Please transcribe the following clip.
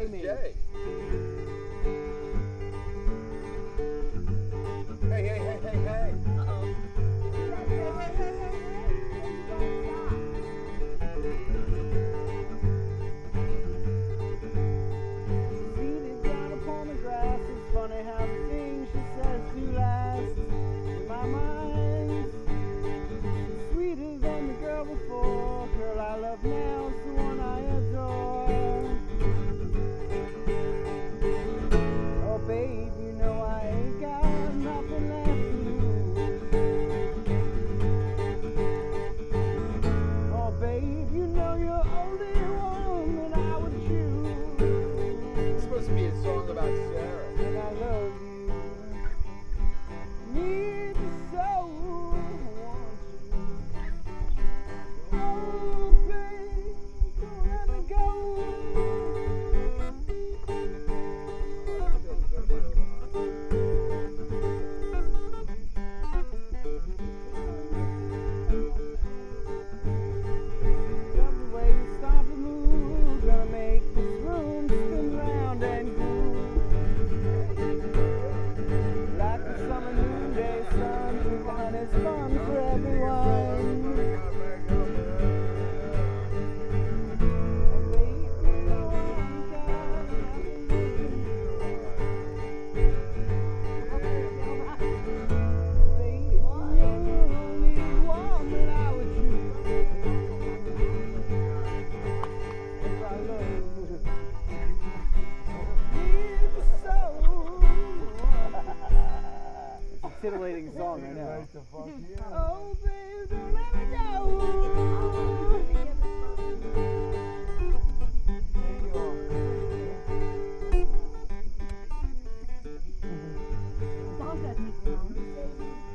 Jay made. Jay. Hey, hey, hey, hey, hey. Uh-oh. Seated down upon the grass, it's funny how the things she says do last. In my mind, sweeter than the girl before. Girl I love now is the one I adore. Oh babe, you know I ain't got nothing left to lose. Oh babe, you know you're only one that I would choose. It's supposed to be a song about Sarah. And I love you. Need you so, want you. Oh, babe, don't let me go. Love the way you stop and move. Gonna make this room spin round and groove. Like the summer noonday sun, drink the honey's fun for everyone. Oh, babe, you know I ain't got nothing to lose. Babe, you know you're only one that I would choose. Yes, I love you. Need you so. It's a titillating song right now. Oh, babe, don't let me go. Thank you all. Song says,